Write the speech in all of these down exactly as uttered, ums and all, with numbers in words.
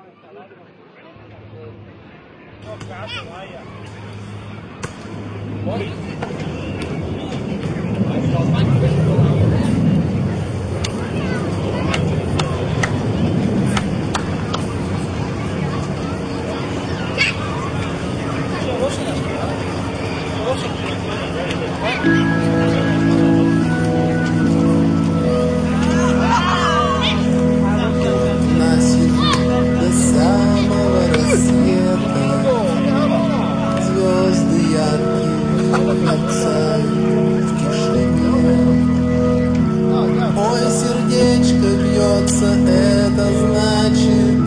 Это значит,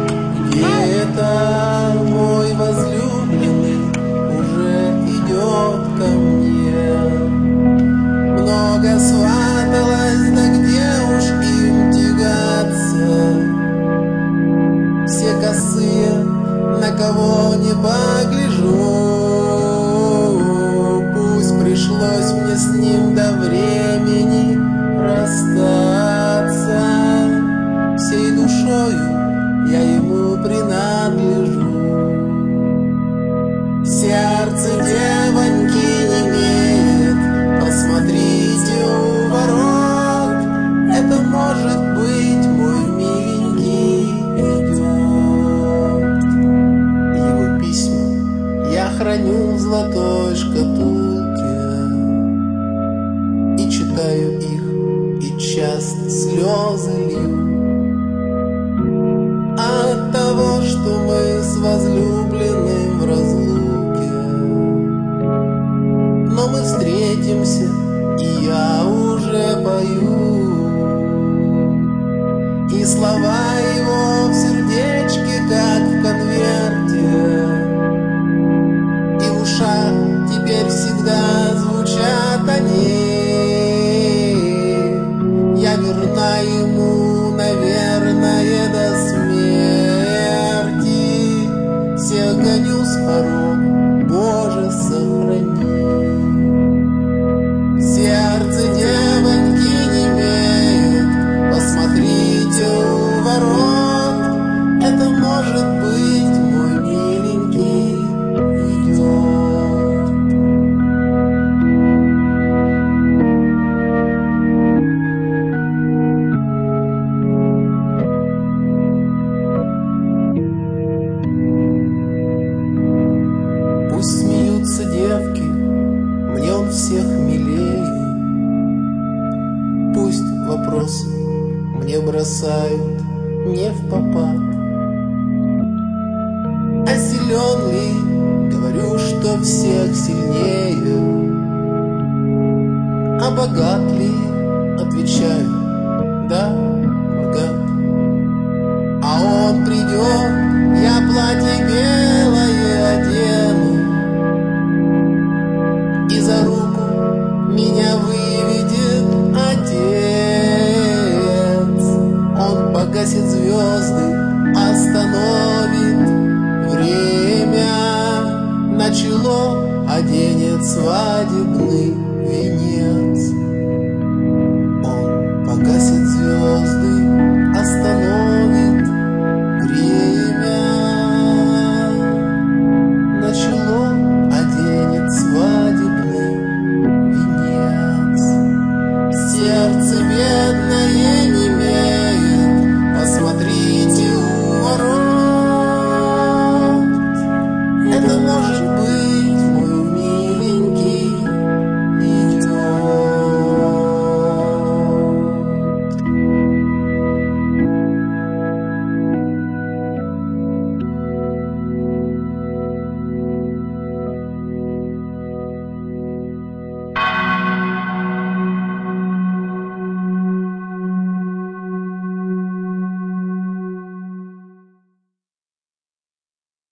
где-то мой возлюбленный уже идет ко мне. Много сваталось, да где уж им тягаться. Все косые, на кого не погляжу. Пусть пришлось мне с ним до времени расстаться. Всей душою я ему принадлежу. Сердце девоньки немеет, посмотрите у ворот. Это может быть мой миленький идет. Его письма я храню в золотой шкатулке и читаю их, и часто слезы лью. От того, что мы с возлюбленным в разлуке. Но мы встретимся, и я уже пою. И слова его в сердечке, как в конверте. И в ушах теперь всегда звучат они. Я верна ему, наверное, до смерти. Всех гоню с порог, Боже, сохрани. Сердце девоньки немеет, посмотрите у ворот. Это может быть мой миленький идет. Пусть смеются девки, мне он всех милее. Пусть вопросы мне бросают не впопад. А силен ли? Говорю, что всех сильнее. А богат ли? Отвечаю, да, богат. А он придет, я платье белое одену. И за руку меня выведет Отец. Он погасит звезды, остановит время. На чело оденет свадебный